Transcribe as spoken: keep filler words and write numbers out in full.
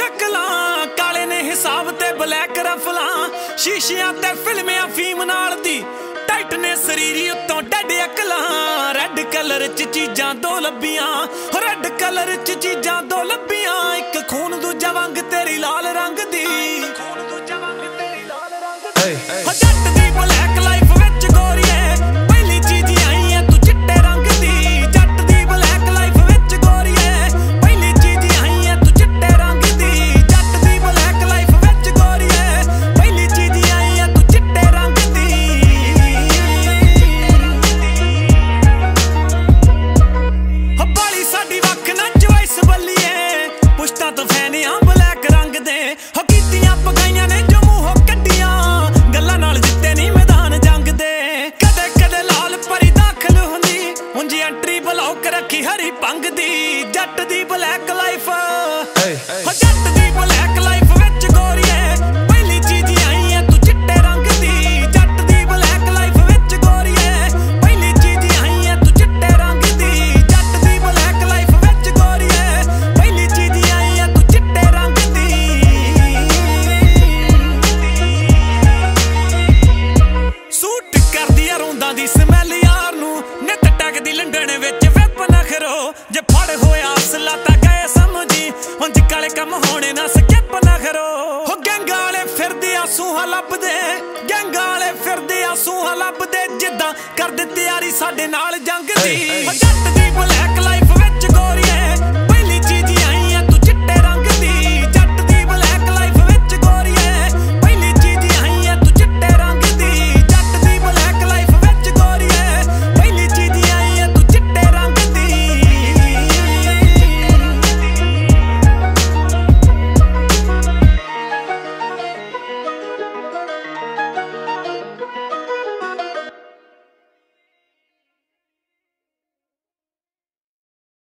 शक्लां काले ने हिसाब ते ब्लैक रफलां शीशियां ते फिल्मियां फीम नाल दी टाइट ने शरीरी उत्तों डैड अकलां रेड कलर च चीजां दो लब्बियां रेड कलर च चीजां दो लब्बियां एक खून दूजा वंग तेरी लाल रंग दी जट दी ब्लैक लाइफ विच गोरीए पहली चीज आई है तू चिट्टे रंग दी जट दी ब्लैक लाइफ विच गोरीए पहली चीज आई है तू चिट्टे रंग दी जट दी ब्लैक लाइफ विच गोरीए पहली चीज आई है तू चिट्टे रंग दी बाली साडी वख ना चॉइस बल्लीए पुश्ता तो फैन आ ब्लैक रंग दे हो कीतियां पगाइयां ने जो मूंहों कड्डियां गल्लां नाल जित्ते नहीं मैदान जंग दे कदे कदे लाल परी दाखल हुंदी उंजी एंट्री ब्लॉक रखी हरी भंग दी जट दी ब्लैक लाइफ हो जट दी ब्लैक लाइफ विच गोरीए पहली चीज आई है तू चिट्टे रंग दी जट दी ब्लैक लाइफ विच गोरीए पहली चीज आई है तू चिट्टे रंग दी जट दी ब्लैक लाइफ विच गोरीए पहली चीज आई है तू चिट्टे रंग दी सूट करदी आ रोंदा दी स्मैल यार नू नित टकदी लंडन विच वेप नखरो जे फड़ होया असला तां गए समझी उंज काले कम होने ना स्किप नखरो हो गैंगा वाले फिरदे आ सूहा लभदे गैंगा वाले फिरदे आ सूहा लभदे जिद्दां कर दे तैयारी साडे नाल जंग दी